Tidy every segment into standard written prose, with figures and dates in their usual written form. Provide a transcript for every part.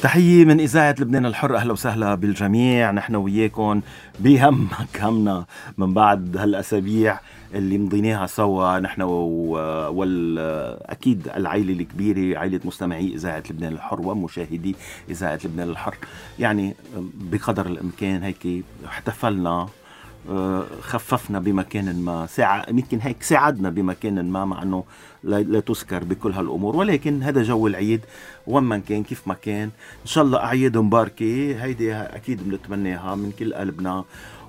تحية من إذاعة لبنان الحر، أهلا وسهلا بالجميع. نحن وياكم بهمك همنا من بعد هالأسابيع اللي مضيناها سوا نحن أكيد العائلة الكبيرة، عائلة مستمعي إذاعة لبنان الحر ومشاهدي إذاعة لبنان الحر. يعني بقدر الإمكان هيك احتفلنا، خففنا بمكان ما، يمكن هيك ساعدنا بمكان ما، مع أنه لا تذكر بكل هالأمور، ولكن هذا جو العيد وين ما كان كيف ما كان. إن شاء الله أعياد مباركة، هيدي أكيد بنتمناها من كل قلبنا.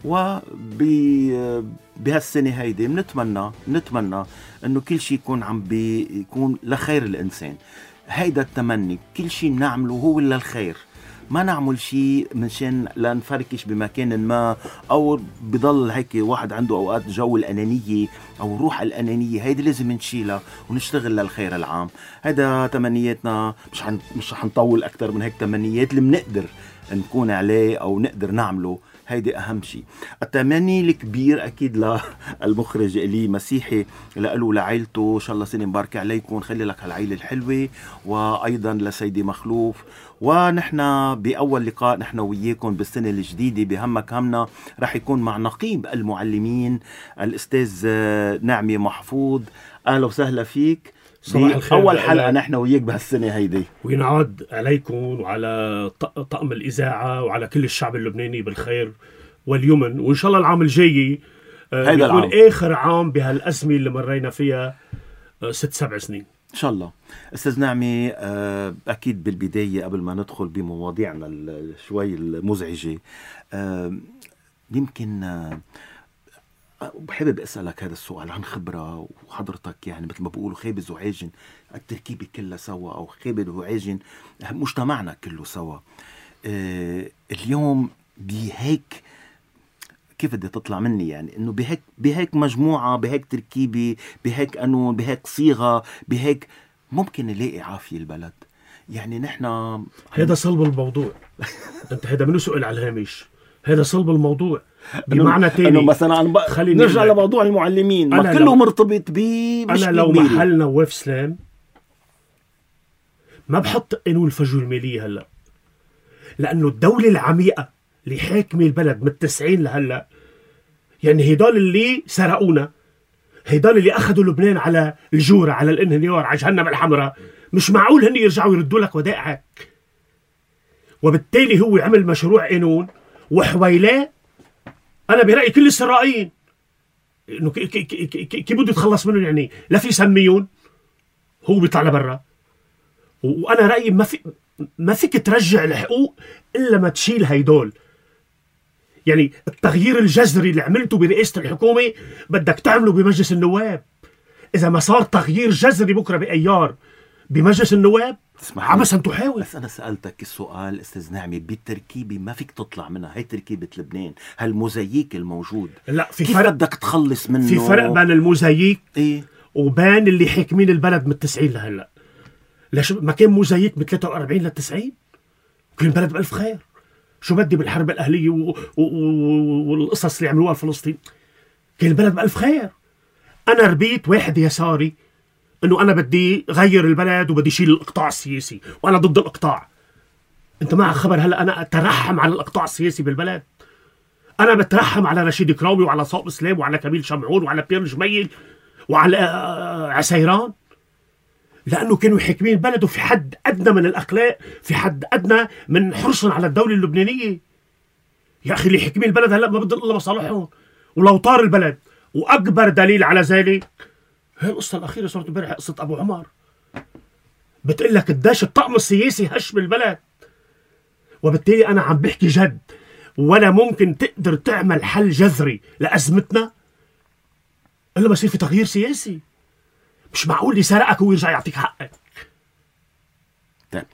بهالسنة هيدي بنتمنى إنه كل شيء يكون يكون لخير الإنسان. هيدا التمني، كل شيء بنعمله هو للخير، ما نعمل شيء منشان لا نفركش بمكان ما، أو بضل هيك واحد عنده أوقات جو الأنانية أو روح الأنانية. هيدي لازم نشيلها ونشتغل للخير العام. هذا تمنياتنا، مش حنطول أكتر من هيك. تمنيات اللي منقدر نكون عليه أو نقدر نعمله، هيدي أهم شيء. التمني الكبير أكيد للمخرج إلي مسيحي، لقلوا لعائلته إن شاء الله سنة مباركة عليكم، خلي لك هالعائلة الحلوة، وأيضا لسيدي مخلوف. ونحن بأول لقاء نحن وياكم بالسنة الجديدة بهمك همنا رح يكون مع نقيب المعلمين الأستاذ نعمي محفوظ. أهلا وسهلا فيك. صباح الخير. أول حلقة نحن وياك بهالسنة هيدي، وينعاد عليكم وعلى طقم الإذاعة وعلى كل الشعب اللبناني بالخير واليمن، وإن شاء الله العام الجاي يكون آخر عام بهالأزمة اللي مرينا فيها 6-7 سنين إن شاء الله. أستاذ نعمي، أكيد بالبداية قبل ما ندخل بمواضيعنا شوي المزعجة، يمكن بحابب أسألك هذا السؤال عن خبرة، وحضرتك يعني مثل ما بقولوا خابز وعاجن التركيبة كلها سوا، أو خابز وعاجن مجتمعنا كله سوا. اليوم بهيك، كيف بدي تطلع مني يعني إنه بهيك مجموعة، بهيك تركيبة، بهيك قانون، بهيك صيغة، بهيك ممكن نلاقي عافية البلد؟ يعني نحن هذا صلب الموضوع. أنت هذا منو سؤال على الهامش، هذا صلب الموضوع. بمعنى تاني أنه مثلا نرجع لموضوع المعلمين، ما كله مرتبط أنا لو محل نواف سلام ما بحط قانون الفجوة المالية هلأ، لأنه الدولة العميقة اللي حاكمة البلد من 90 لهلأ، يعني هيدول اللي سرقونا، هيدول اللي أخذوا لبنان على الجورة، على الانهيار، على جهنم الحمراء، مش معقول هن يرجعوا يردوا لك ودائعك. وبالتالي هو عمل مشروع قانون وحويلاه. أنا برأيي كل السرائين إنه كيف بده يتخلص منهم، يعني لا في سميون، هو بيطلع لبرا. وأنا رأيي ما فيك ترجع الحقوق إلا ما تشيل هيدول. يعني التغيير الجذري اللي عملته برئاسة الحكومة بدك تعمله بمجلس النواب. إذا ما صار تغيير جذري بكرة بأيار بمجلس النواب، عبثا تحاول. بس أنا سألتك السؤال أستاذ نعمي، بالتركيبة ما فيك تطلع منها، هي تركيبة لبنان، هالموزاييك الموجود، لا في كيف فرق بدك تخلص منه؟ في فرق بين الموزاييك وبين اللي حاكمين البلد من 90 لهلا. ليش ما كان موزاييك من 43 ل90 كل البلد بألف خير؟ شو بدي بالحرب الأهلية والقصص اللي عملوها فلسطين؟ كان البلد بألف خير. أنا ربيت واحد يساري إنه أنا بدي غير البلد وبدي شيل الإقطاع السياسي، وأنا ضد الإقطاع. أنت معك خبر هلأ أنا أترحم على الإقطاع السياسي بالبلد؟ أنا بترحم على رشيد كراوي وعلى صائب سلام وعلى كميل شمعون وعلى بيير جميل وعلى عسيران، لأنه كانوا حاكمين البلد، وفي حد أدنى من الأخلاق، في حد أدنى من حرصهم على الدولة اللبنانية. يا أخي اللي حاكمين البلد هلأ ما بدهم إلا مصالحهم، ولو طار البلد. وأكبر دليل على ذلك هي القصة الأخيرة صارت امبارح، قصة أبو عمر، بتقول لك قديش الطقم السياسي هش بالبلد. وبالتالي أنا عم بحكي جد، ولا ممكن تقدر تعمل حل جذري لأزمتنا إلا ما يصير في تغيير سياسي. مش معقول اللي سرقك ويرجع يعطيك حقك. طيب،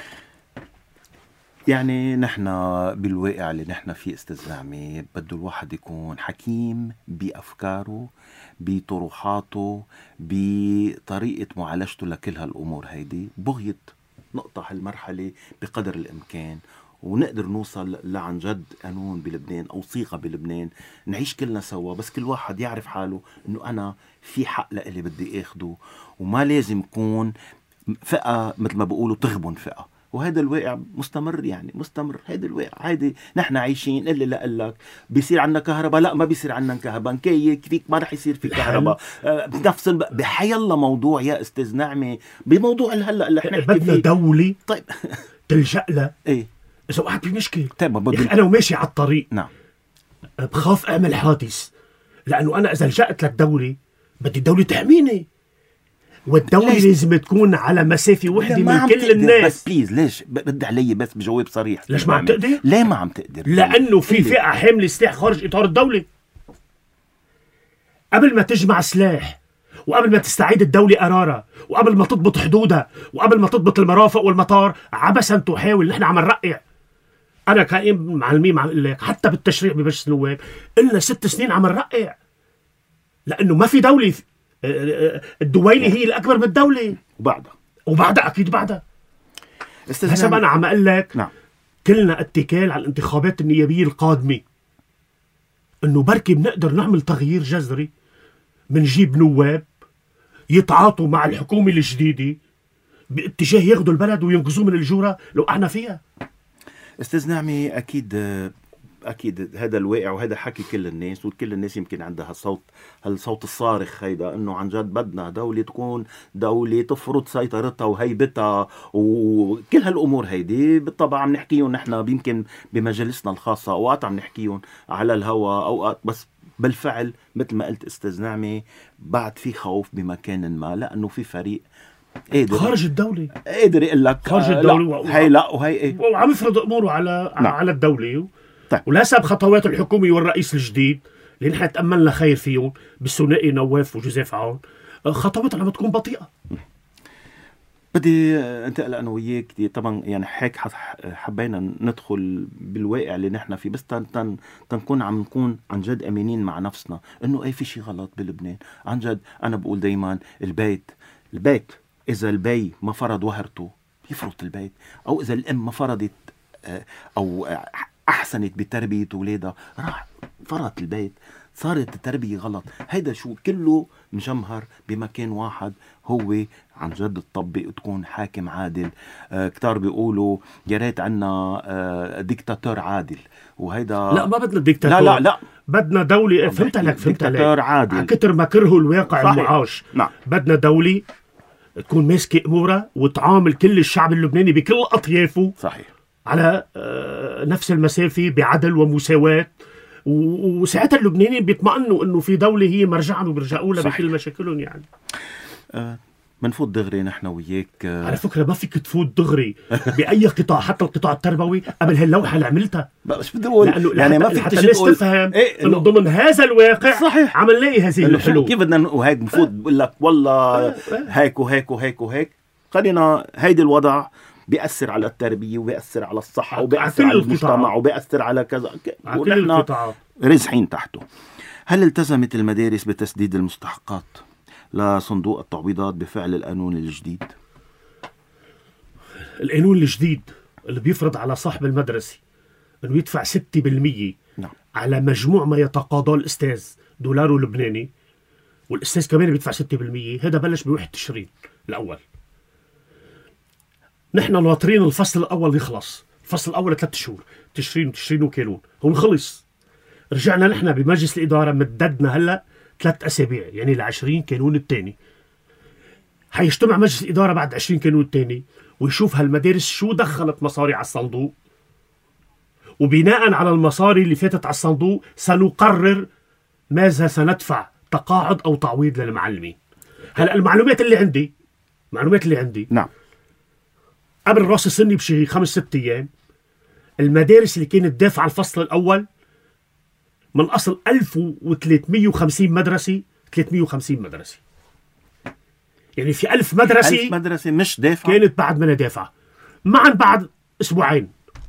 يعني نحن بالواقع اللي نحن فيه أستاذ نعمي، بده الواحد يكون حكيم بأفكاره، بطروحاته، بطريقة معالجته لكل هالأمور هيدي، بغية نقطع هالمرحلة بقدر الإمكان، ونقدر نوصل لعن جد قانون بلبنان أو صيغة بلبنان نعيش كلنا سوا. بس كل واحد يعرف حاله إنه أنا في حق لإلي بدي أخده، وما لازم يكون فئة مثل ما بقولوا تغبن فئة. وهذا الواقع مستمر، يعني مستمر هذا الواقع. هيدي نحن عايشين. اللي لك بيصير عنا كهرباء، لا ما بيصير عنا كهرباء، نكيك فيك ما رح يصير في كهرباء. بنفس بحي الله موضوع يا استاذ نعمة، بموضوع هلا اللي احنا بدنا فيه دولة طيب تلجأ لها ايه اذا وقعت بمشكلة. طيب انا وماشي على الطريق نعم بخاف اعمل حادث، لانه انا اذا لجأت للدولة بدي الدولة تحميني، والدولة لازم تكون على مسافة وحدة من كل الناس. بس بليز ليش بدي علي بس بجواب صريح؟ ليش ما عم تقدر؟ ليه ما عم تقدر؟ لأنه في فئة حاملة سلاح خارج إطار الدولة. قبل ما تجمع سلاح، وقبل ما تستعيد الدولة قرارها، وقبل ما تضبط حدودها، وقبل ما تضبط المرافق والمطار، عبثا تحاول. نحن عم نرقع. أنا كائن معلمين عم أقول لك حتى بالتشريع بمجلس النواب إلنا 6 سنين عم نرقع، لأنه ما في دولة. الدويلة هي الأكبر من الدولة، وبعدها أكيد بعدها. حسب أنا عم أقول لك نعم. كلنا اتكال على الانتخابات النيابية القادمة، إنه بركي بنقدر نعمل تغيير جذري، منجيب نواب يتعاطوا مع الحكومة الجديدة باتجاه ياخدوا البلد وينقذوه من الجورة لو احنا فيها. استاذ نعمي، اكيد هذا الواقع وهذا حكي كل الناس، وكل الناس يمكن عندها هالصوت الصارخ هيدا، انه عن جد بدنا دولة تكون دولة تفرض سيطرتها وهيبتها وكل هالامور هيدي. بالطبع عم نحكيهم نحن يمكن بمجالسنا الخاصة، اوقات عم نحكيهم على الهوا، اوقات بس بالفعل مثل ما قلت استاذ نعمي بعد في خوف بمكان ما، لانه في فريق خارج الدولة قادر يقول لك خارج الدولة هي لا وهي ايه، وعم يفرض اموره على الدولة. طيب. ولحسب خطوات الحكومة والرئيس الجديد اللي نحن تأملنا خير فيهم بالثنائي نواف وجوزيف عون، خطواتهم عم تكون بطيئة. بدي انتقل انا وياك طبعا، يعني هيك حبينا ندخل بالواقع اللي نحن فيه، بس تنكون عم نكون عن جد امينين مع نفسنا انه اي في شيء غلط بلبنان. عن جد انا بقول دايما البيت اذا البي ما فرض وهرته يفرط البيت، او اذا الام ما فرضت او احسنت بتربية اولادها راح فرط البيت، صارت التربية غلط. هيدا شو كله مجمهر بمكان واحد، هو عن جد تطبق وتكون حاكم عادل. كتار بيقولوا يا ريت عنا ديكتاتور عادل، وهيدا لا ما بدنا ديكتاتور، لا بدنا دولة. فهمت عليك ديكتاتور عادل كتر ما كرهوا الواقع المعاش. نعم. بدنا دولة تكون ماسكة امورها وتعامل كل الشعب اللبناني بكل اطيافه صحيح على نفس المسافة بعدل ومساواة، وساعتها اللبنانيين بيطمئنوا انه في دولة هي مرجعهم وبرجعوا لها بكل مشاكلهم. يعني منفوت دغري نحن وياك. على فكرة ما فيك تفوت دغري بأي قطاع، حتى القطاع التربوي قبل هاللوحة اللي عملتها. بس بدي اقول يعني ما فيك حتى الناس تفهم انه ضمن هذا الواقع صحيح عم نلاقي هذه الحلول. كيف بدنا وهيك بفوت بقول لك والله هيك وهيك وهيك وهيك. خلينا هيدي الوضع بيأثر على التربية وبيأثر على الصحة وبيأثر على المجتمع وبيأثر على كذا، ونحن رزحين تحته. هل التزمت المدارس بتسديد المستحقات لصندوق التعويضات بفعل القانون الجديد؟ القانون الجديد اللي بيفرض على صاحب المدرسة انه يدفع 6% نعم. على مجموع ما يتقاضاه الأستاذ دولار لبناني، والأستاذ كمان بيدفع 6%. هذا بلش بوحدة تشرين الأول. نحن ناطرين الفصل الأول يخلص. الفصل الأول 3 شهور تشرين وكانون، هون خلص. رجعنا نحن بمجلس الإدارة مددنا هلأ 3 أسابيع، يعني ل20 كانون الثاني. حيجتمع مجلس الإدارة بعد 20 كانون الثاني ويشوف هالمدارس شو دخلت مصاري على الصندوق، وبناء على المصاري اللي فاتت على الصندوق سنقرر ماذا سندفع تقاعد أو تعويض للمعلمين. هلأ المعلومات اللي عندي نعم. قبل راس السنة بشي 5-6 أيام المدارس اللي كانت دافعة الفصل الأول من أصل 1350 مدرسة 350 مدرسة، يعني في 1000 مدرسة مش دافعة كانت بعد ما دافعة معا بعد أسبوعين.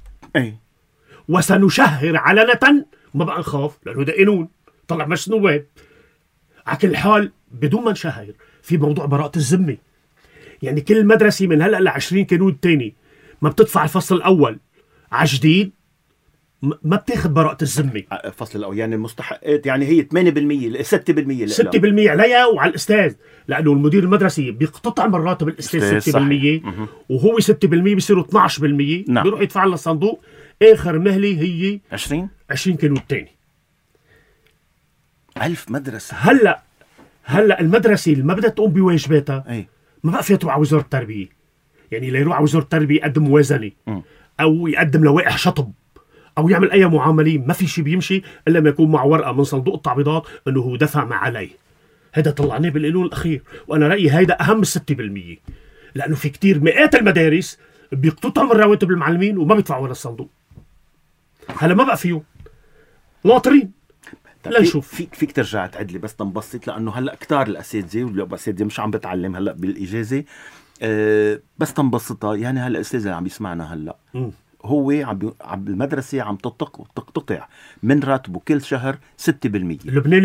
وسنشهر علنة، ما بقى نخاف لأنه ده قانون طلع مجلس نواب. على كل حال بدون ما نشهر في موضوع براءة الذمة، يعني كل مدرسة من هلأ ل20 كانون الثاني ما بتدفع الفصل الأول على جديد ما بتاخد براءة الذمة. فصل الأول يعني المستحقات يعني هي 8% 6% 6% عليها وعلى الأستاذ، لأنه المدير المدرسي بيقتطع من راتب الأستاذ 6% وهو 6% بيصيروا 12%. نعم. بيروح يدفع للصندوق، آخر مهلة هي 20 كانوا الثاني. 1000 مدرسة. هلا المدرسة اللي ما بدها تقوم بواجباتها ما بقى فيها تروح على وزارة التربية. يعني لا يروح على وزارة التربية يقدم موازنة أو يقدم لوائح شطب أو يعمل أي معاملة، ما في شيء بيمشي إلا ما يكون مع ورقة من صندوق التعويضات إنه هو دفع ما عليه. هذا طلعناه بالقانون الأخير، وأنا رأيي هيدا أهم 6%، لأنه في كتير مئات المدارس بيقتطعوا من رواتب المعلمين وما بيدفعوا ولا الصندوق. هلا ما بقى فيهم ناطرين. لا نشوف. فيك ترجع تعد لي بس تنبسط، لأنه هلا كتار الأساتذة والأساتذة مش عم بتعلم هلا بالإجازة، بس تنبسطها. يعني هلا الأستاذ اللي عم بيسمعنا هلا هو عم المدرسة عم تقتطع من راتبه كل شهر 6%.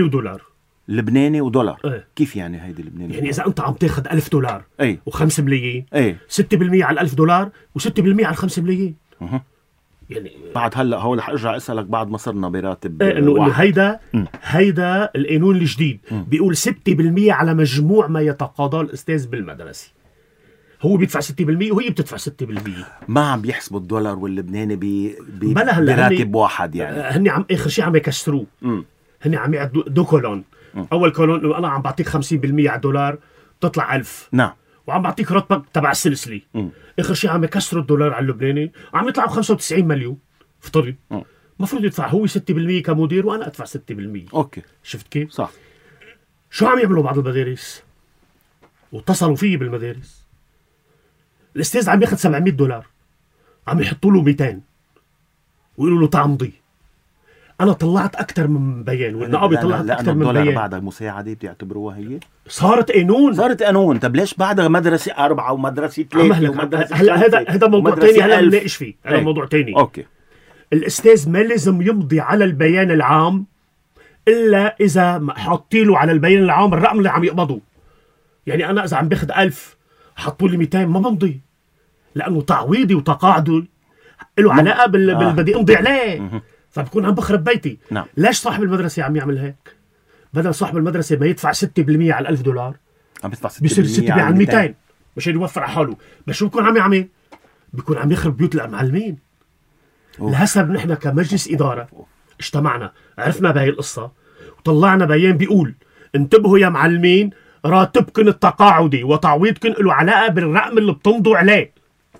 لبناني ودولار. كيف يعني هيدي لبناني؟ يعني إذا أنت عم تاخد $1000 و5 ملايين، 6% على $1000 و6% على 5 ملايين. يعني بعد هلا هو رح ارجع اسالك بعد ما صرنا براتب انه هيدا القانون الجديد بيقول 6% على مجموع ما يتقاضاه الاستاذ بالمدرسه. هو بيدفع 6% وهي بتدفع 6%. ما عم بيحسبوا الدولار واللبناني براتب واحد. يعني هني عم اخر شيء عم يكسروه. هني عم يعدوا دو كولون. اول كولون انه انا عم بعطيك 50% على الدولار بتطلع 1000. نعم. وعم بعطيك راتبك تبع السلسلة. اخر شيء عم يكسروا الدولار على اللبناني، عم يطلعوا 95 مليون افترض. مفروض يدفع هو 6% كمدير وانا ادفع 6%. اوكي. شفت كيف؟ صح. شو عم يعملوا بعض المدارس؟ واتصلوا فيه بالمدارس، الاستاذ عم ياخذ $700، عم يحطوا له 200 ويقولوا له تعمضي. انا طلعت اكثر من بيان والنقابه طلعت اكثر من بيان. بعدها مساعده بتعتبروها هي؟ صارت قانون. طب ليش بعدها مدرسه 4 ومدرسه 3 ومدرسه هذا موضوع ثاني هلا بنناقش فيه. هذا موضوع ثاني. اوكي. الاستاذ ما لازم يمضي على البيان العام الا اذا حاطين له على البيان العام الرقم اللي عم يقبضه. يعني انا اذا عم باخذ 1000 حطوا لي 200 ما بمضي، لانه تعويضي وتقاعدي له علاقه بدي امضي عليه. فبكون عم بخرب بيتي. نعم. ليش صاحب المدرسة عم يعمل هيك؟ بدل صاحب المدرسة ما يدفع 6% على $1000 عم يدفع 6% بيصير 6% على 200 مشان يوفر على حاله. بس شو بكون عم يعمل؟ بيكون عم يخرب بيوت المعلمين. لهسه نحن كمجلس إدارة اجتمعنا، عرفنا بهي القصة وطلعنا بيان بيقول انتبهوا يا معلمين، راتبكن التقاعدي وتعويضكن له علاقة بالرقم اللي بتمضوا عليه.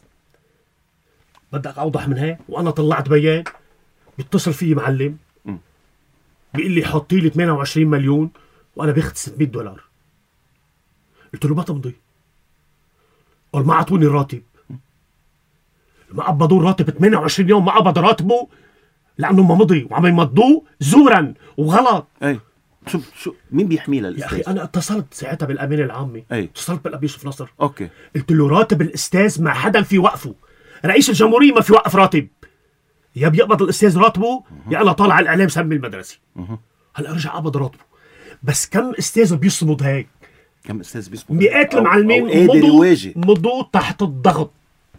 بدك أوضح من هيك؟ وأنا طلعت بيان بيتصل فيه معلم بيقول لي حطي لي 28 مليون وانا باخذ $600. قلت له ما تمضي. قال ما اعطوني الراتب. ما قبضوا الراتب 28 يوم ما قبض راتبه لانه ما مضي، وعم يمضوه زورا وغلط. شو مين بيحميها يا اخي؟ انا اتصلت ساعتها بالامانه العامه. اتصلت بالابي يوسف نصر. اوكي. قلت له راتب الاستاذ ما حدا في وقفه، رئيس الجمهوريه ما في وقف راتب، يا بيقبض الاستاذ راتبه يا انا طالع على الاعلام سمي المدرسه. هلا رجع قبض راتبه. بس كم استاذ بيصمد هيك؟ كم استاذ بيصمد؟ مئات المعلمين مضوا تحت الضغط.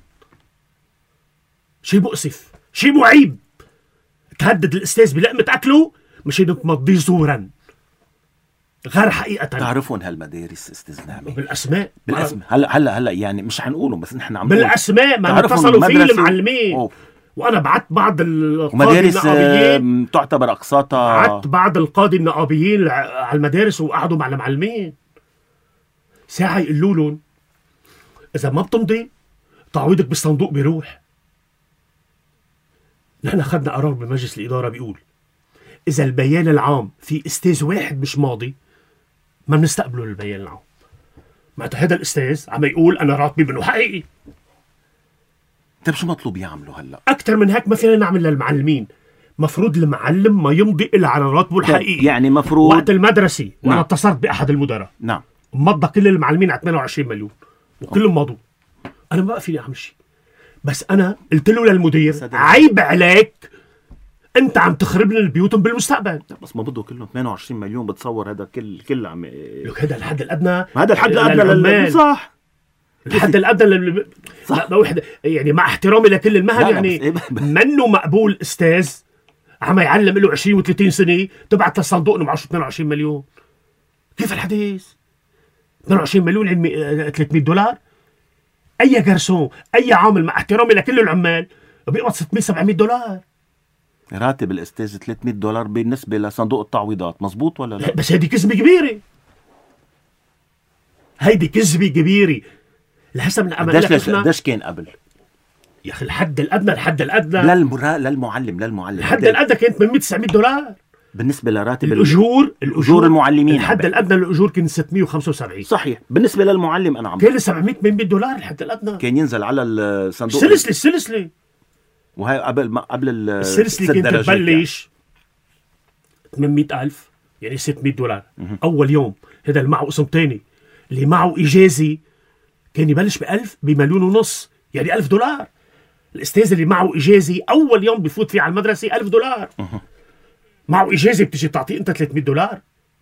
شيء مؤسف، شيء معيب. تهدد الاستاذ بلقمه اكله مشان تمضيه زورا غير حقيقه. تعرفون هالمدارس استاذ نعمي؟ بالاسماء. هلا يعني مش حنقولهم بس نحن عم بالاسماء ما اتصلوا فيه المعلمين. وانا بعت بعض القاضي النقابيين تعتبر اقساطها. بعت بعض القاضي النقابيين على المدارس وقعدوا مع المعلمين ساعه يقولوا لهم اذا ما بتمضي تعويضك بالصندوق بيروح. نحن اخذنا قرار بمجلس الاداره بيقول اذا البيان العام في استاذ واحد مش ماضي ما بنستقبله للبيان العام. معناتها هذا الاستاذ عم يقول انا راتبي منه حقيقي. طيب شو مطلوب يعملوا هلا؟ اكثر من هيك ما فينا نعمل للمعلمين. مفروض المعلم ما يمضي الا على راتبه الحقيقي. يعني مفروض وقت المدرسة. وانا اتصلت باحد المدراء. نعم. مضى كل المعلمين على 28 مليون وكلهم مضوا. انا ما بقى فيني اعمل شيء. بس انا قلت له للمدير عيب عليك، انت عم تخرب لنا بيوتهم بالمستقبل. بس ما بده كلهم 28 مليون. بتصور هذا كل عم لك هذا الحد الادنى. هذا الحد الادنى للعمال. صح. الحد الادنى لا وحده يعني، مع احترامي لكل المهن يعني منه مقبول استاذ عم يعلم له 20 و30 سنه تبعت للصندوق انه معه 22 مليون. كيف الحديث؟ 22 مليون يعني $300. اي جرسون اي عامل مع احترامي لكل العمال بيقبض $600-700. راتب الاستاذ $300 بالنسبه لصندوق التعويضات، مزبوط ولا لا؟ بس هيدي كذبه كبيره، هيدي كذبه كبيره. لهسه من قديش كان قبل يا اخي؟ الحد الادنى للمعلم الحد الادنى كان $800-900 بالنسبه لراتب الاجور المعلمين. الحد الادنى للاجور كان 675. صحيح. بالنسبه للمعلم انا عم كان $700-800 الحد الادنى، كان ينزل على الصندوق السلسله. وهي قبل السلسله كانت تبلش يعني. $800,000 يعني $600 اول يوم. هذا اللي معه قسم تاني اللي معه اجازي كان يبلش ب1.5 مليون، يعني $1,000. الاستاذ اللي معه اجازي اول يوم بفوت فيه على المدرسه $1,000. معه اجازه بتجي تعطيه انت $300.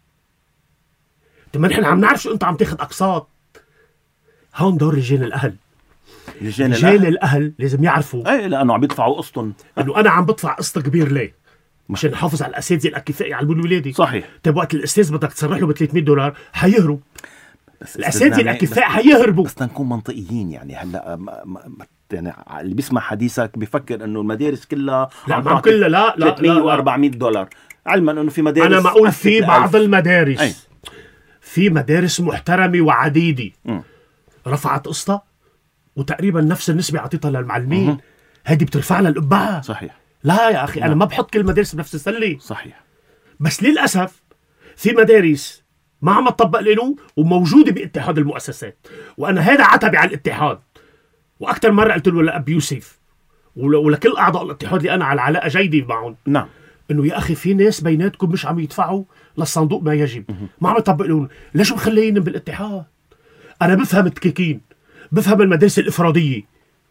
طب ما نحن عم نعرف شو انت عم تاخذ اقساط. هون دور رجال الاهل. رجال الاهل لازم يعرفوا ايه، لانه عم يدفعوا قسطن، انه انا عم بدفع قسط كبير ليه؟ مشان نحافظ على الاساتذه الاكفاء يعلموا الولادي. صحيح. طيب وقت الاستاذ بدك تصرح له $300 حيهرب. الاساتذه الاكفاء حيهربوا. بس نكون منطقيين يعني. هلا يعني اللي بيسمع حديثك بيفكر انه المدارس كلها لا كلها لا $300 و$400، علما انه في مدارس، انا ما اقول في بعض المدارس أي. في مدارس محترمه وعديده رفعت قسطها وتقريبا نفس النسبه اعطيتها للمعلمين. هذه بترفع لها القبعه. صحيح. لا يا اخي انا ما بحط كل المدارس بنفس السله. صحيح. بس للاسف في مدارس ما عم تطبق القانون وموجوده باتحاد المؤسسات، وانا هذا عتبي على الاتحاد. واكثر مره قلت له لأب يوسف ولكل اعضاء الاتحاد اللي انا على علاقه جيده معهم، نعم، انه يا اخي في ناس بيناتكم مش عم يدفعوا للصندوق ما يجب، ما عم يطبق القانون، ليش مخليين بالاتحاد؟ انا بفهم التكيكين، بفهم المدارس الافراديه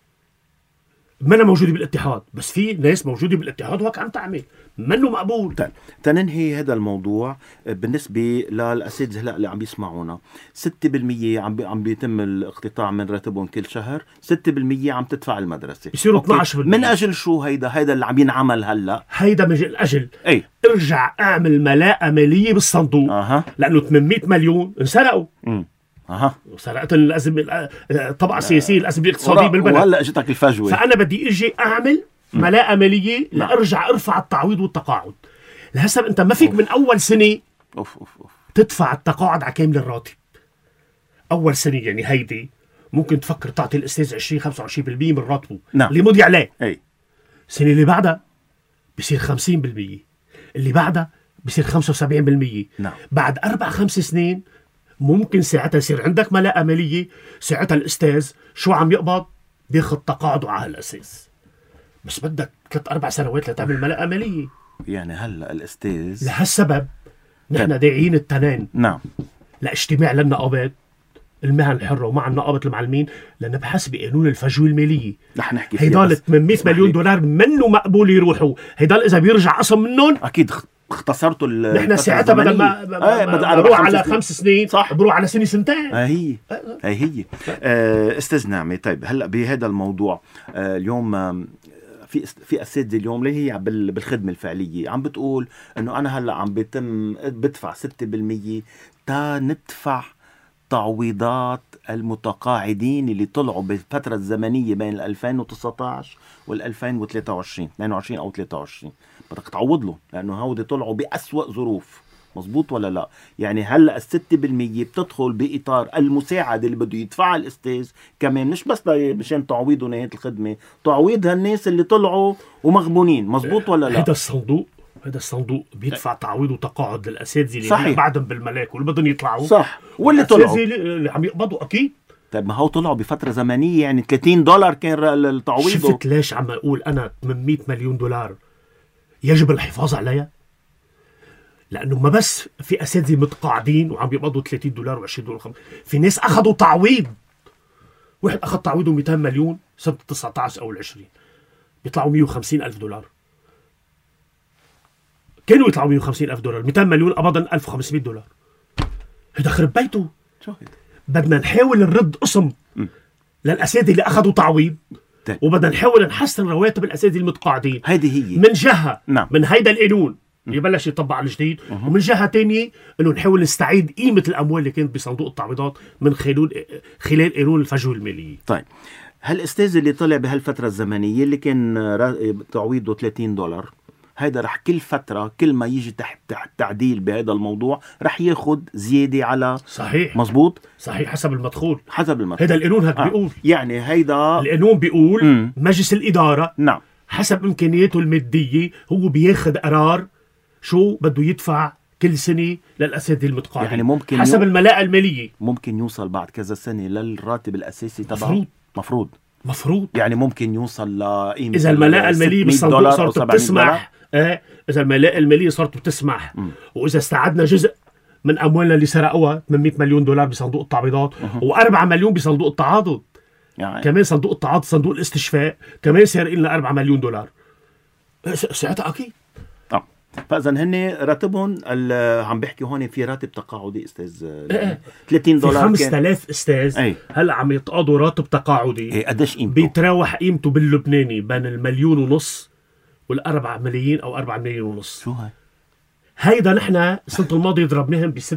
ما أنا موجودة بالاتحاد، بس في ناس موجودة بالاتحاد وهيك عم تعمل منه مقبول. طيب تننهي هذا الموضوع بالنسبة للأساتذة هلا اللي عم يسمعونا، 6% عم بيتم الاقتطاع من راتبهم كل شهر، 6% عم تدفع المدرسة، بيصيروا 12%. من أجل شو هيدا اللي عم ينعمل هلا؟ هيدا من أجل أي ارجع اعمل ملاءة مالية بالصندوق. لأنه 800 مليون انسرقوا. سرقت الأزمة الطبقة السياسية، الأزمة الاقتصادية بالبلد، وهلا اجتك الفجوة. فأنا بدي اجي اعمل ملاءة مالية لارجع ارفع التعويض والتقاعد. لهسه انت ما فيك من اول سنة تدفع التقاعد على كامل الراتب. اول سنة يعني هيدي ممكن تفكر تعطي الاستاذ 20-25% من راتبه اللي مضي عليه. السنة اللي بعدها بصير 50%، اللي بعدها بصير 75%. بعد 4-5 سنين ممكن ساعتها يصير عندك ملاءة مالية. ساعتها الأستاذ شو عم يقبض؟ بياخد تقاعده على الأساس. بس بدك 3-4 سنوات لتعمل ملاءة مالية. يعني هلأ الأستاذ لهالسبب نحن داعيين التنين لاجتماع للنقابات المهن الحرة ومع نقابة المعلمين لنبحث بقانون الفجوة المالية. رح نحكي هيدال $800 مليون منه مقبول يروحوا. هيدال إذا بيرجع قسم منهم أكيد اختصرتوا نحن ساعتها بدل ما بروح على 5 سنين صح بروح على سنتين. هي استاذ نعمة. طيب هلا بهذا الموضوع اليوم في اساتذه اليوم اللي هي بالخدمه الفعليه عم بتقول انه انا هلا عم بدفع 6% تا ندفع تعويضات المتقاعدين اللي طلعوا بالفتره الزمنيه بين 2019 وال2023 22 او 23. بدك تعوض له لانه هودي طلعوا بأسوأ ظروف. مزبوط ولا لا؟ يعني هلا 6% بتدخل باطار المساعده اللي بده يدفعها الاستاذ كمان، مش بس مشان تعويضه نهايه الخدمه، تعويض هالناس اللي طلعوا ومغبونين. مزبوط ولا لا؟ هذا الصندوق بيدفع تعويض وتقاعد للاساتذه اللي بعدهم بالملاك واللي بدهم يطلعوا صح، واللي طلعوا اللي عم يقبضوا اكيد. طيب ما هو طلعوا بفتره زمنيه يعني $30 كان التعويض. شفت ليش عم اقول انا $800 مليون يجب الحفاظ عليها؟ لأنه ما بس في أساتذة متقاعدين وعم يقبضوا $30 و$20 في ناس أخذوا تعويض. واحد أخذ تعويضه 200 مليون سنة 19 أو 20 بيطلعوا $150,000. كانوا يطلعوا $150,000. 200 مليون أبدا $1,500. هذا خرب بيته. بدنا نحاول نرد قسم للأساتذة اللي أخذوا تعويض، طيب. وبدنا نحاول نحسن رواتب الأساتذة المتقاعدين. هذه هي من جهة نعم. من هيدا القانون يبلش يطبق على الجديد، ومن جهة تانية انه نحاول نستعيد قيمة الاموال اللي كانت بصندوق التعويضات من خلال قانون الفجوة المالية. طيب هالاستاذ اللي طلع بهالفترة الزمنية اللي كان تعويضه $30، هيدا رح كل فترة كل ما يجي تحت تعديل بهذا الموضوع رح ياخد زيادة على صحيح مزبوط صحيح حسب المدخول. هذا هيدا القانون هيك بيقول، يعني هيدا القانون بيقول مجلس الإدارة نعم حسب إمكانياته المادية هو بياخد قرار شو بده يدفع كل سنة للأساتذة المتقاعدين، يعني ممكن حسب الملاءة المالية ممكن يوصل بعد كذا سنة للراتب الأساسي تبعه. مفروض يعني ممكن يوصل لقيمة إذا الملاءة المالية بالصندوق صارت بتسمح. إذا الملاءة المالية صارت بتسمح، وإذا استعدنا جزء من أموالنا اللي سرقوها $800 مليون بصندوق التعويضات و4 مليون بصندوق التعاضد، يعني كمان صندوق التعاضد صندوق الاستشفاء كمان سارق لنا $4 مليون، ساعتها أكيد. فاذا هن راتبهم عم بحكي هون في راتب تقاعدي استاذ $30 في 5000 استاذ هلا عم يتقاضوا راتب تقاعدي. قديش قيمته؟ بيتراوح قيمته باللبناني بين $1.5 مليون وال4 ملايين او $4.5 مليون. شو هاي؟ هيدا نحن السنه الماضيه ضربناهم ب6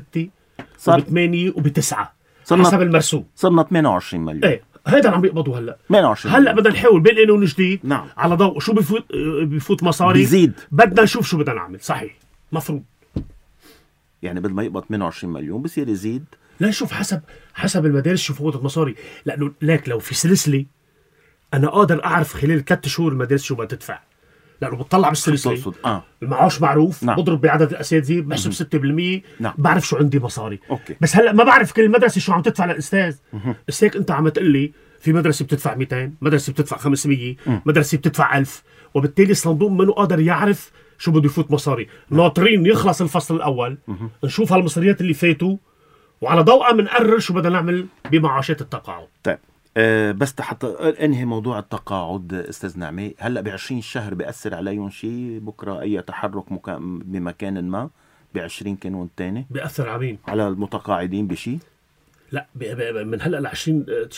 وب8 وب9 حسب المرسوم، صرنا 28 مليون. هذا عم بيقبضوا هلا 28. هلا بدنا نحاول بالقانون جديد نعم. على ضوء شو بفوت مصاري بيزيد، بدنا نشوف شو بدنا نعمل. صحيح مفروض يعني بدل ما يقبض 28 مليون بصير يزيد. لا شوف حسب المدارس شو فوت مصاري، لانه لو في سلسله انا قادر اعرف خلال 3 شهور المدارس شو بدها تدفع، لانه بتطلع بالسلسله المعاش معروف. نعم. بضرب بعدد الاساتذه بحسب 6%. نعم. بعرف شو عندي مصاري. أوكي. بس هلا ما بعرف كل مدرسه شو عم تدفع للاستاذ. بس هيك انت عم تقول لي في مدرسه بتدفع 200، مدرسه بتدفع 500، مدرسه بتدفع 1000، وبالتالي الصندوق منه قادر يعرف شو بده يفوت مصاري. ناطرين يخلص الفصل الاول نشوف هالمصاريات اللي فاتوا، وعلى ضوءها بنقرر شو بدنا نعمل بمعاشات التقاعد. طيب بس حتى انهي موضوع التقاعد استاذ نعمي، هلا ب20 شهر بيأثر عليهم شيء؟ بكره اي تحرك بمكان ما ب20 كانون تاني بيأثر على مين؟ على المتقاعدين بشيء؟ لا من هلا ل20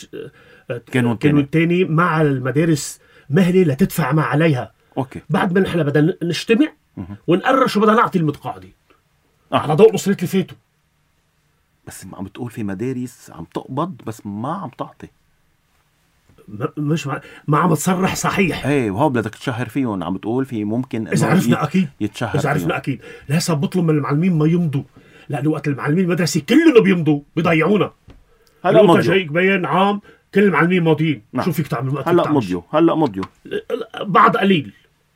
كانون تاني مع المدارس مهله لتدفع ما عليها. اوكي. بعد ما نحن بدنا نجتمع ونقرر شو بدنا نعطي المتقاعدين على ضوء المصاريات اللي فاتوا. بس عم بتقول في مدارس عم تقبض بس ما عم تعطي، مش ما عم تصرح صحيح. وهو بدك تشهر فيهم. عم بتقول في ممكن اذا عرفنا اكيد يتشهر اذا عرفنا اكيد. لهسه بطلب من المعلمين ما يمضوا، لانه وقت المعلمين المدرسي كلنا بيمضوا بيضيعونا. هلا مضيوا جايك بيان عام كل المعلمين ماضيين. نعم. شو فيك تعمل؟ هلا مضيوا بعض قليل.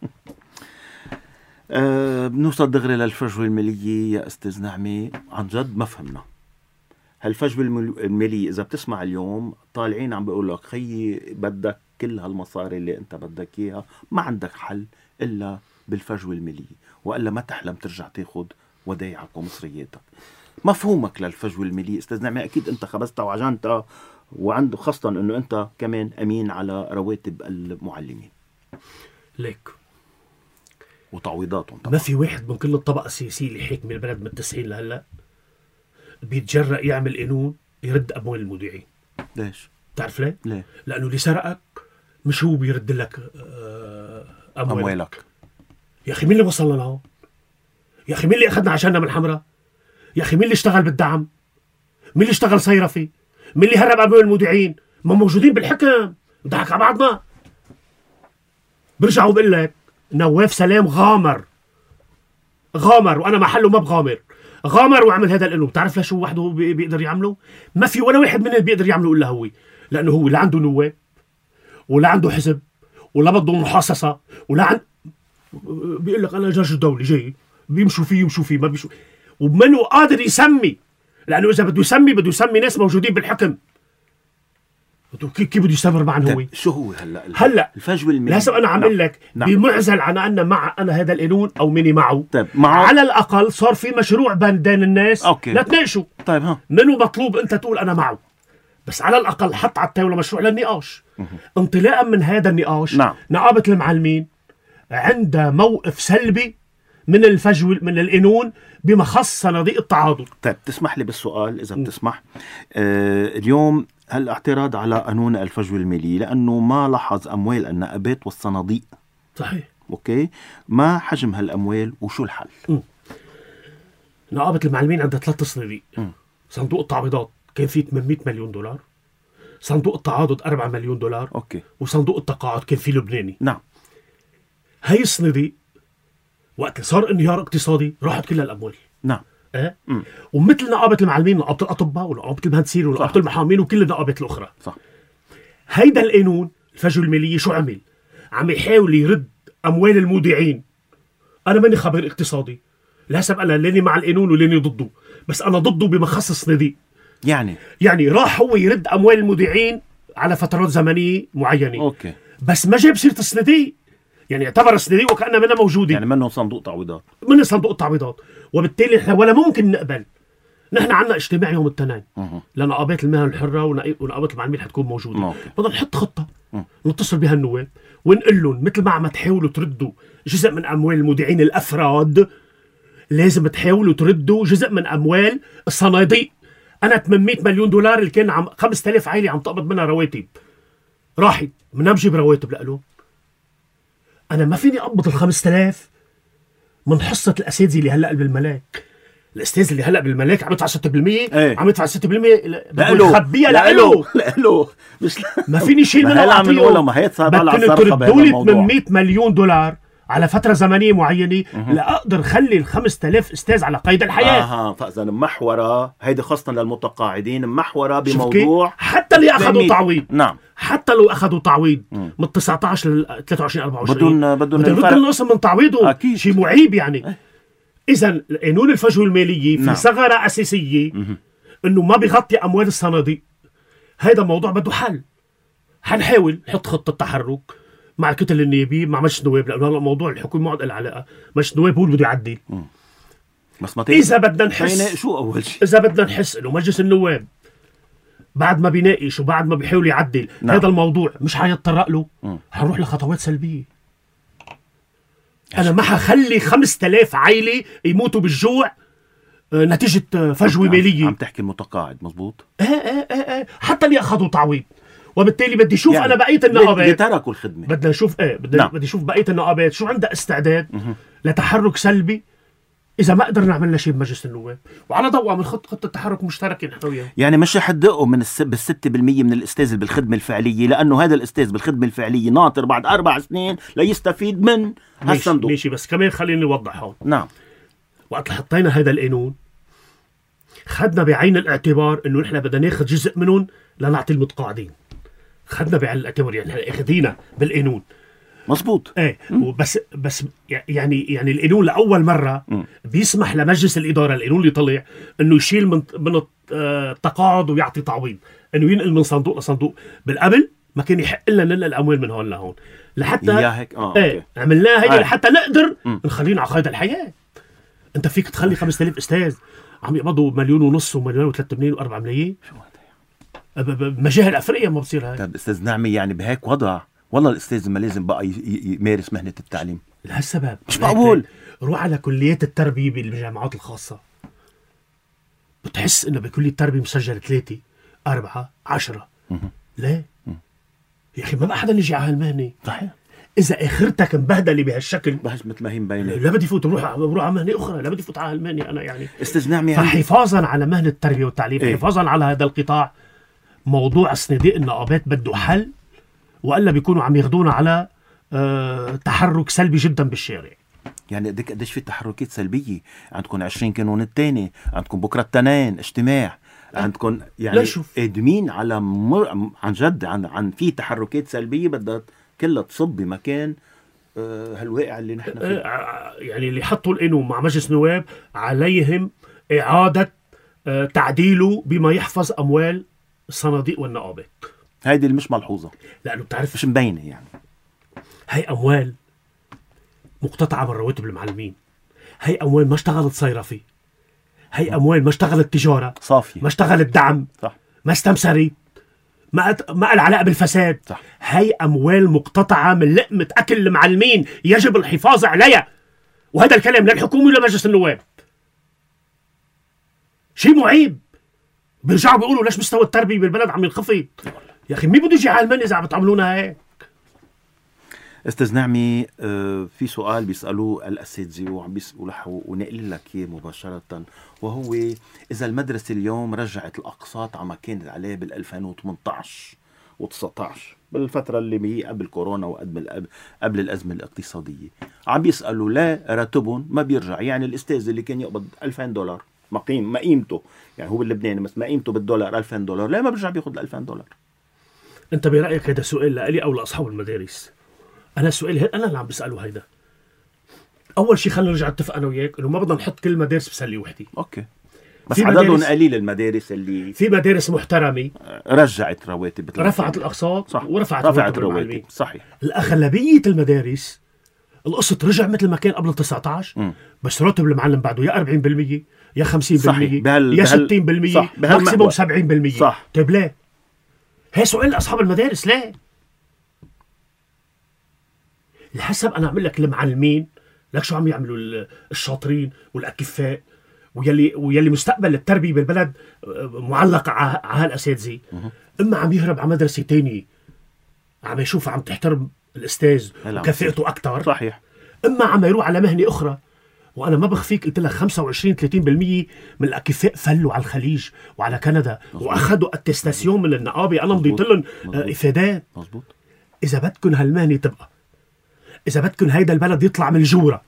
بنوصل دغري للفجوة المالية يا استاذ نعمي. عن جد ما فهمنا هالفجوة المالية. إذا بتسمع اليوم طالعين عم بيقول لك خيي بدك كل هالمصاري اللي أنت بدك إياها، ما عندك حل إلا بالفجوة المالية، وإلا ما تحلم ترجع تاخد ودايعك ومصرياتك. مفهومك للفجوة المالية استاذ نعمي أكيد أنت خبزتها وعجنتها، وعنده خاصة أنه أنت كمان أمين على رواتب المعلمين ليك وتعويضاتهم طبعا. ما في واحد من كل الطبقة السياسية اللي حاكم البلد من 90 لهلا بيتجرأ يعمل قانون يرد أموال المودعين. ليش؟ تعرف ليه؟ ليه؟ لأنه اللي سرقك مش هو بيرد لك أموالك. يا أخي مين اللي وصلنا لهون؟ يا أخي مين اللي أخذنا عشاننا من حمرة؟ يا أخي مين اللي اشتغل بالدعم؟ مين اللي اشتغل صيرفي؟ مين اللي هرب أموال المودعين؟ ما موجودين بالحكم. نضحك على بعضنا. برجع وبقول لك نواف سلام غامر وأنا محله ما بغامر. غامر وعمل هذا القانون. بتعرف لشو وحده بيقدر يعمله؟ ما في ولا واحد منهم بيقدر يعمله إلا هو، لأنه هو لا عنده نواب ولا عنده حزب ولا بده محاصصة ولا بيقول لك أنا جرج الدولي جاي بيمشوا فيه ما بيمشوا، ومنه قادر يسمي، لأنه إذا بده يسمي ناس موجودين بالحكم. كيف بده يستمر معنا هو؟ شو هو هلا الفجوة المالية؟ لازم أنا عم أقول لك بمعزل عن أن مع أنا هذا القانون أو ماني معه. طيب على الأقل صار في مشروع بين الناس نتناقشوا. طيب منو مطلوب أنت تقول أنا معه، بس على الأقل حط على الطاولة مشروع للنقاش. انطلاقا من هذا النقاش نقابة المعلمين عندها موقف سلبي من الفجوة من القانون بما خص صناديق التعاضد. طيب تسمح لي بالسؤال إذا بتسمح. اليوم الاعتراض على قانون الفجوة المالية لأنه ما لاحظ أموال النقابات والصناديق. صحيح. أوكي، ما حجم هالأموال وشو الحل؟ نقابة المعلمين عندها 3 صناديق. صندوق التعويضات كان فيه 800 مليون دولار، صندوق التعاضد 4 مليون دولار، أوكي، وصندوق التقاعد كان فيه لبناني. نعم. هاي الصناديق وقت صار انهيار اقتصادي راحت كل الأموال. نعم. ومثل نقابة المعلمين نقابة الأطباء ونقابة المهندسين ونقابة المحامين وكل النقابات الأخرى. صح. هيدا القانون الفجوة المالية شو عمل؟ عم يحاول يرد أموال المودعين. أنا ماني خبير اقتصادي، لحسب أنا لاني مع القانون ولاني ضده، بس أنا ضده بمخصص صناديق. يعني راح هو يرد أموال المودعين على فترات زمنية معينة. أوكي. بس ما جاب سيرة الصناديق، يعني اعتبر الصناديق وكأنها منها موجودة، يعني منه صندوق تعويضات، من صندوق التعويضات. وبالتالي احنا ولا ممكن نقبل. نحن عنا اجتماع يوم الاثنين لنقابات المهن الحرة ونقابات المعلمين حتكون موجودة. بدنا نحط خطة نتصل بها النواب ونقول لهم مثل ما عم تحاولوا تردوا جزء من أموال المودعين الأفراد، لازم تحاولوا تردوا جزء من أموال الصناديق. أنا 800 مليون دولار اللي كان 5000 عائلة عم تقبض منها رواتب راحت، بدنا نجيب رواتب لهم. أنا ما فيني أقبض 5000 من حصة الأساتذة اللي هلأ بالملاك. الأستاذ اللي هلأ بالملاك عم يدفع 6%، عم يدفع 6% بخبيها لألو. مش ما فيني شيل منها وأعطيه. ما هي صعب على الصرخة بهذا الموضوع. 800 مليون دولار على فترة زمنية معينة لأقدر خلي 5000 أستاذ على قيد الحياة. فإذا محورة هيدي خاصة للمتقاعدين، محورة بموضوع حتى اللي أخذوا تعويض. نعم. حتى لو أخذوا تعويض من 19 ل 23 24 بدون النقص من تعويضه. شيء معيب يعني. إذا قانون الفجوة المالية في ثغرة أساسية إنه ما بيغطي أموال الصناديق. هذا موضوع بده حل. حنحاول نحط خطة تحرك مع الكتل النيابية مع مجلس النواب، لأنه هذا الموضوع الحكومة ما له علاقة. مجلس النواب هو اللي بده يعدل. بس ما إذا بدنا نحس شو أول شيء، إذا بدنا نحس إنه مجلس النواب بعد ما بيناقش وبعد ما بيحاول يعدل هذا الموضوع مش حيتطرق له، حنروح لخطوات سلبية. أنا ما حخلي 5000 عائلة يموتوا بالجوع نتيجة فجوة مالية. عم تحكي المتقاعد مزبوط. حتى اللي أخذوا تعويض. وبالتالي بدي شوف يعني أنا بقية النقابات اللي تركوا الخدمة، بدنا نشوف بدي شوف بقية النقابات شو عندها استعداد لتحرك سلبي إذا ما قدرنا نعمل شيء بمجلس النواب، وعلى ضوء من خطة تحرك مشتركة نحن وياه. يعني مش رح تدقوا من بال6% من الأستاذ بالخدمة الفعلية، لأنه هذا الأستاذ بالخدمة الفعلية ناطر بعد 4 سنين ليستفيد من هالصندوق. ماشي، بس كمان خليني أوضح هون. نعم. وقت حطينا هذا القانون خدنا بعين الاعتبار إنه نحن بدنا ناخذ جزء منهم لنعطي المتقاعدين. خدنا بعين الاعتبار، يعني اخذينا بالقانون مظبوط. بس يعني القانون لاول مره بيسمح لمجلس الاداره، القانون اللي طلع انه يشيل من التقاعد ويعطي تعويض، انه ينقل من صندوق لصندوق. بالقبل ما كان يحق لنا ننقل اموال من هون لهون لحتى عملناها هي لحتى نقدر نخلينا على قيد الحياه. انت فيك تخلي 5000 استاذ عم يقبضوا 1.5 مليون و1 و3 ملايين و4 ملايين. بمجاهل افريقيا ما بصير هاي. طب استاذ نعمي، يعني بهيك وضع والله الاستاذ ما لازم بقى يمارس مهنة التعليم. لهالسبب مش معقول. روح على كليات التربية بالجامعات الخاصة، بتحس انه بكلية التربية مسجل 3 4 10. ليه؟ يا اخي ما بقى حدا يجي على هالمهنة. صحيح. اذا اخرتك مبهدله بهالشكل بحس مثل ما هي مبينه، لا بدي فوت بروح على مهنه اخرى، لا بدي فوت على هالمهنة انا يعني. استاذ نعمي، فحفاظا على مهنة التربية والتعليم، حفاظا على هذا القطاع، موضوع صناديق النقابات بده حل، وإلا بيكونوا عم ياخدونا على تحرك سلبي جدا بالشارع. يعني قديش في تحركات سلبية عندكم؟ 20 كانون الثاني عندكم، بكرة التنين اجتماع عندكم، يعني قادمين على عن جد عن في تحركات سلبية بدها كلها تصب بمكان هالواقع اللي نحن فيه. يعني اللي حطوا القانون مع مجلس النواب عليهم إعادة تعديله بما يحفظ أموال الصناديق والنقابات. هيدي اللي مش ملحوظة، لأنه بتعرف مش مبينة. يعني هاي أموال مقتطعة من رواتب المعلمين، هاي أموال ما اشتغلت صيرفي، هاي أموال ما اشتغلت تجارة صافية، ما اشتغلت دعم. صح. ما استمسري، ما قال علاقة بالفساد. صح. هاي أموال مقتطعة من لقمة أكل المعلمين يجب الحفاظ عليها، وهذا الكلام للحكومة ولا مجلس النواب. شيء معيب بيرجعوا بيقولوا ليش مستوى التربيه بالبلد عم ينخفض. يا اخي مين بده يجي على المن اذا عم بتعملونا هيك؟ استاذ نعمي، في سؤال بيسالوه الاساتذه وعم بيسالوا ونقل لك اياه مباشره، وهو اذا المدرسه اليوم رجعت الاقساط على ما كانت عليه بال 2018 و19 بالفتره اللي هي قبل كورونا وقبل الازمه الاقتصاديه، عم بيسالوا لا راتبهم ما بيرجع. يعني الاستاذ اللي كان يقبض $2000 ما قيمته، يعني هو باللبناني بس ما قيمته بالدولار $2000، لا ما بيرجع بياخذ $2000. انت برايك هذا سؤال لي او لاصحاب المدارس؟ انا سؤالي انا اللي عم بساله هيدا. اول شيء خلينا نرجع نتفق انا وياك انه ما بدنا نحط كل المدارس بسله وحده. اوكي، بس عددهم قليل المدارس اللي في مدارس محترمه رجعت رواتب، رفعت الاقساط ورفعت رواتب. صحيح. الاغلبيه المدارس القسط رجع مثل ما كان قبل 19 بس راتب المعلم بعده يا 40% يا 50% يا 60% ماكسيموم 70%. صح. طيب ليه؟ هي سؤال لاصحاب المدارس، ليه؟ الحسب انا اعمل لك المعلمين لك شو عم يعملوا الشاطرين والاكفاء ويلي مستقبل التربيه بالبلد معلق على هالاساتذه. اما عم يهرب على مدرسه تانية عم يشوف عم تحترم الاستاذ وكفاءته اكثر. صحيح. اما عم يروح على مهنه اخرى. وانا ما بخفيك قلت لك 25-30% من الاكفاء فلوا على الخليج وعلى كندا واخذوا اتستاسيون من النقابه. انا مضيت لهم افادات. مزبوط. اذا بدكم هالمهنه تبقى، اذا بدكم هيدا البلد يطلع من الجوره،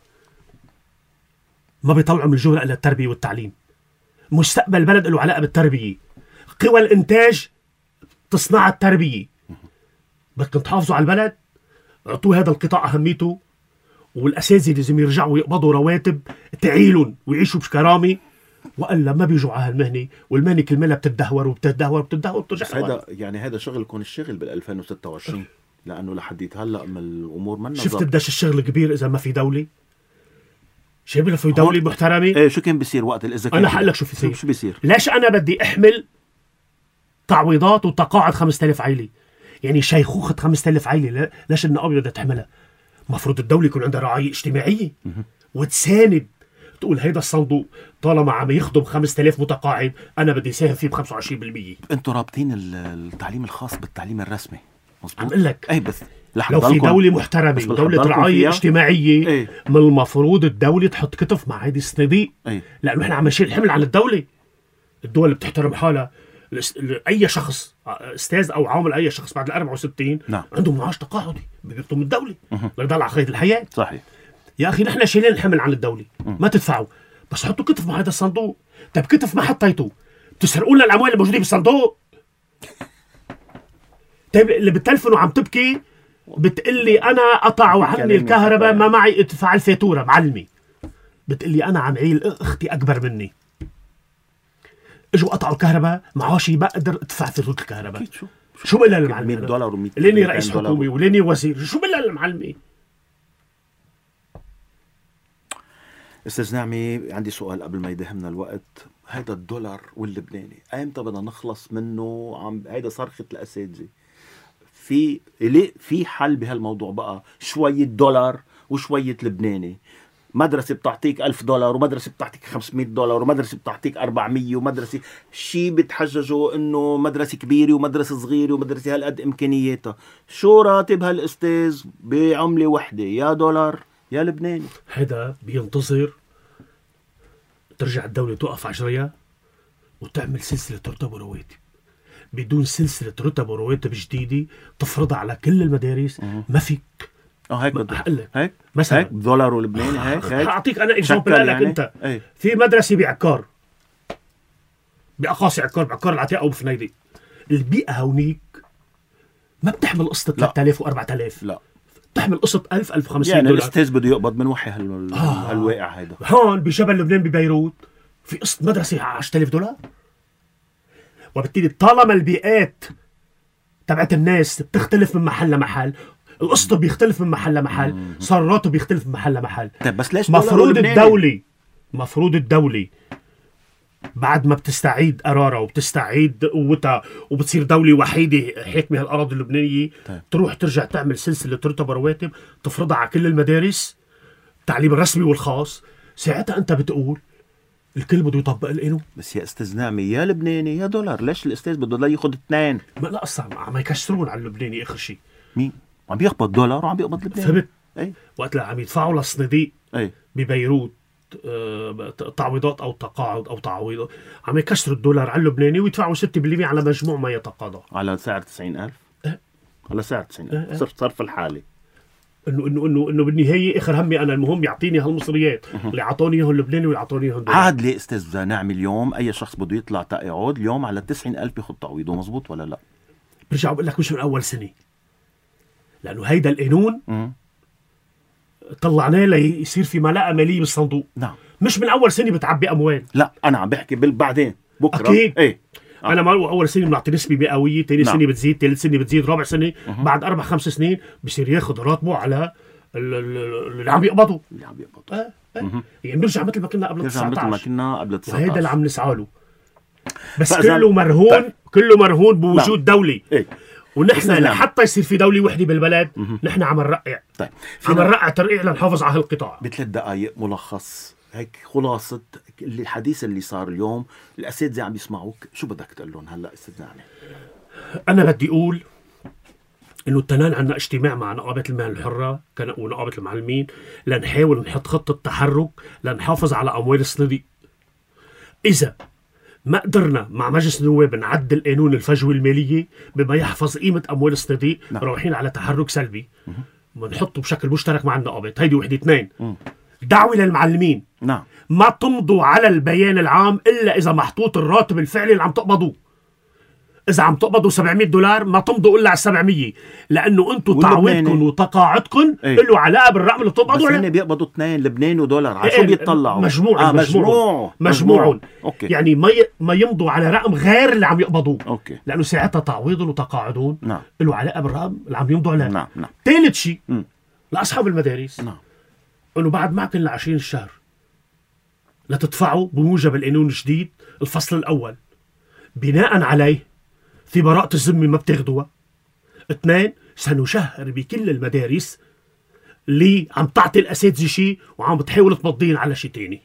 ما بيطلعوا من الجوره الا التربيه والتعليم. مستقبل البلد له علاقه بالتربيه. قوى الانتاج تصنع التربيه. بدكم تحافظوا على البلد، اعطوا هذا القطاع اهميته، والاساتذه لازم يرجعوا يقبضوا رواتب تعيلهم ويعيشوا بكرامه، والا ما بيجوا على هالمهنه، والمهنه كلها بتتدهور وبتتدهور وبترجع. هذا يعني هذا شغلكم الشغل بال 2026 لانه لحديت هلا من الامور ما شفت قديش الشغل كبير اذا ما في دوله. شايف في دوله محترمه. ايه شو كان بيصير وقت اذا انا حقول لك شو بيصير. ليش انا بدي احمل تعويضات وتقاعد 5000 عائله؟ يعني شيخوخه 5000 عائله ليش النقابه بدها تحملها؟ مفروض الدوله يكون عندها رعايه اجتماعيه وتساند، تقول هيدا الصندوق طالما عم يخدم 5000 متقاعد انا بدي ساهم فيه ب 25%. انتم رابطين التعليم الخاص بالتعليم الرسمي، مظبوط؟ عم اقول لك اي بس لو في دولة محترمة ودولة رعاية اجتماعية ايه؟ من المفروض الدولة تحط كتف مع هيدي الصناديق. ايه؟ لأنه احنا عم نشيل الحمل عن الدولة. الدول اللي بتحترم حالها، أي شخص استاذ أو عامل أي شخص بعد 64 نعم. عنده معاش تقاعدي بيقطوا من الدولة ليضل على خريطة الحياة. صحيح. يا أخي نحن شايلين الحمل عن الدولة ما تدفعوا، بس حطوا كتف مع هذا الصندوق. طيب كتف ما حطيته بتسرقوا لنا الأموال الموجودة بالصندوق. طيب اللي بالتلفون وعم تبكي بتقلي انا قطعوا عني الكهرباء ما معي ادفع الفاتوره. معلمي بتقلي انا عم عيل اختي اكبر مني، اجوا قطعوا الكهرباء معاشي بقدر ادفع فاتوره الكهرباء. شو بقول للمعلمي؟ $100 و100 لاني رئيس حكومي ولاني وزير، شو بقول للمعلمي؟ استاذ نعمي عندي سؤال قبل ما يدهمنا الوقت. هيدا الدولار واللبناني ايمتى بدنا نخلص منه؟ هيدا صرخة الاساتذة. في حل بهالموضوع بقى، شوية دولار وشوية لبناني. مدرسة بتعطيك $1000 ومدرسة بتعطيك $500 ومدرسة بتعطيك 400 ومدرسة شي بتحججوا انه مدرسة كبيرة ومدرسة صغيرة ومدرسة هالقد امكانياتها. شو راتب هالاستاذ بعملة وحدة، يا دولار يا لبناني؟ هذا بينتظر ترجع الدولة توقف عجريها وتعمل سلسلة رتب ورواتب. بدون سلسلة رتب ورواتب جديدة تفرضها على كل المدارس ما فيك. هيك بدك هيك مثلا هيك دولار ولبناني هيك هعطيك انا اكزامبل لك انت. ايه؟ في مدرسة بعكار، بأقاصي بعكار العتيق او بفنيدق. البيئة هونيك ما بتحمل قسط 3000 و4000، لا بتحمل قسط 1000 $1500. يعني الاستاذ بده يقبض من وحي هالواقع هيدا. هون بجبل لبنان ببيروت في قسط مدرسة $10,000. وبالتالي طالما البيئات تبعت الناس بتختلف من محل لمحل، القسط بيختلف من محل لمحل، صار الراتب بيختلف من محل لمحل. طيب بس ليش مفروض الدولة بعد ما بتستعيد قرارها وبتستعيد قوتها وبتصير دولة وحيدة حاكمة هالأراضي اللبنانية، تروح ترجع تعمل سلسلة رتب ورواتب تفرضها على كل المدارس، التعليم الرسمي والخاص. ساعتها أنت بتقول الكل بده يطبق القانون. بس يا استاذ نعمي يا لبناني يا دولار، ليش الاستاذ بده لا ياخذ اثنين؟ لا اصلا عم يكسرون على اللبناني اخر شيء. مين عم بيقبض دولار وعم بيقبض لبناني؟ فهمت؟ اي وقت اللي عم يدفعوا للصناديق ببيروت تعويضات او تقاعد او تعويضات، عم يكسروا الدولار على اللبناني ويدفعوا 6% على مجموع ما يتقاضى على سعر 90,000. على سعر 90,000 صرف الحالي. انه بالنهايه اخر همي انا المهم يعطيني هالمصريات اللي اعطوني اياهم اللبناني ويعطوني اياهم دولار. عادلة استاذ نعمي اليوم اي شخص بده يطلع تقاعد اليوم على 90,000 بياخذ تعويضه، مزبوط ولا لا؟ برجع بقول لك مش من اول سنه، لانه هيدا القانون طلعناه ليصير في ملاءة مالية بالصندوق. نعم. مش من اول سنه بتعبي اموال. لا انا عم بحكي بعدين بكره. اكيد. ايه انا ما اول سنه بنعطي نسبه مئويه، ثاني سنه بتزيد، ثالث سنه بتزيد، رابع سنه بعد 4-5 سنين بصير ياخذ راتبه على اللي عم يقبضوا. يعني بنرجع مثل ما كنا قبل 19. مثل ما كنا قبل 19. وهيدا اللي عم نسعى له. بس كله مرهون. كله مرهون بوجود دولي. ونحن لحتى يصير في دولة وحدة بالبلد نحن عم نرقع. طيب عم نرقع ترقيع لنحافظ على هالقطاع. ب3 دقائق ملخص هيك خلاصة الحديث اللي صار اليوم. الأساتذة عم يسمعوك، شو بدك تقول لهم هلا استاذ نعمي؟ أنا بدي أقول إنه التنين عنا اجتماع مع نقابات المهن الحرة ونقابة المعلمين لنحاول نحط خطة تحرك لنحافظ على أموال الصناديق. إذا ما قدرنا مع مجلس النواب نعدل قانون الفجوة المالية بما يحفظ قيمة أموال الصناديق، رايحين على تحرك سلبي بنحطه بشكل مشترك مع النقابات. هيدي وحدة. 2 دعوة للمعلمين ما تمضوا على البيان العام إلا إذا محطوط الراتب الفعلي اللي عم تقبضوه. إذا عم تقبضوا $700 ما تمضوا إلا على 700، لأنه أنتم تعويضكم وتقاعدكم له علاقة بالرقم اللي بتقبضوا. بس هن بيقبضوا 2 لبناني ودولار، على شو بيطلعوا؟ مجموع. يعني ما يمضوا على رقم غير اللي عم يقبضوه. لأنه ساعتها تعويضهم وتقاعدهم له علاقة بالرقم اللي عم يمضوا عليه. ثالث شيء لأصحاب المدارس إنه بعد معكم ل20 الشهر لا تدفعوا بموجب القانون الجديد الفصل الأول، بناء عليه في براءة الذمة ما بتاخدوها. 2 سنشهر بكل المدارس اللي عم تعطي الأساتذة شيء وعم بتحاول تمضين على شيء تاني.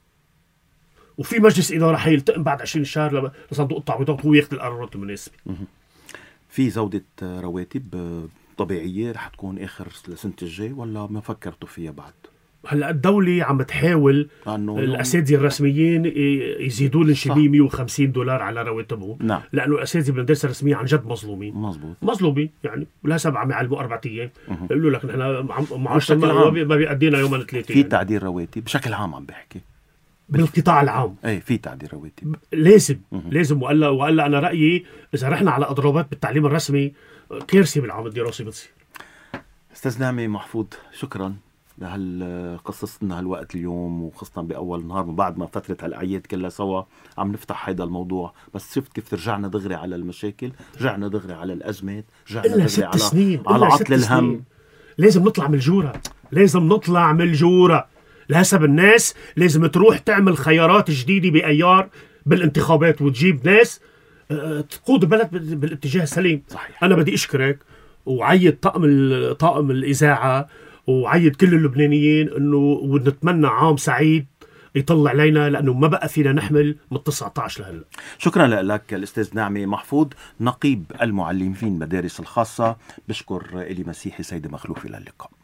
وفي مجلس إدارة حيلتقم بعد 20 شهر لصندوق التعويضات هو ياخد القرارات المناسبة. في زودة رواتب طبيعية رح تكون آخر السنة الجاي ولا ما فكرتوا فيها بعد؟ هلا الدولة عم تحاول الأساتذة الرسميين يزيدوا لهم شي $150 على رواتبهم. لأنه الأساتذة بالمدارس الرسمية عن جد مظلومين. مظلومين يعني لهسه عم يعلموا 4 أيام يقولوا لك نحن معاشنا ما بيأدينا يومين 3. في تعديل رواتب بشكل عام عم بحكي بالقطاع العام. في تعديل رواتب لازم. وقال أنا رأيي إذا رحنا على إضرابات بالتعليم الرسمي كارثة بالعام الدراسي بتصير. أستاذ نعمي محفوظ، شكرا قصصنا هالوقت اليوم، وخصنا بأول نهار من بعد ما فترة هالأعياد كلها سوا عم نفتح هيدا الموضوع. بس شفت كيف رجعنا دغري على المشاكل، رجعنا دغري على الأزمات، رجعنا دغري على عطل الهم. لازم نطلع من الجورة. لحسب الناس لازم تروح تعمل خيارات جديدة بأيار بالانتخابات وتجيب ناس تقود البلد بالاتجاه السليم. صحيح. أنا بدي أشكرك وعيد طاقم الإذاعة وعيد كل اللبنانيين انه ونتمنى عام سعيد يطلع علينا، لانه ما بقى فينا نحمل من 19 لهلا. شكرا لك الاستاذ نعمي محفوظ نقيب المعلمين مدارس الخاصة. بشكر إلي مسيحي سيد مخلوف. الى اللقاء.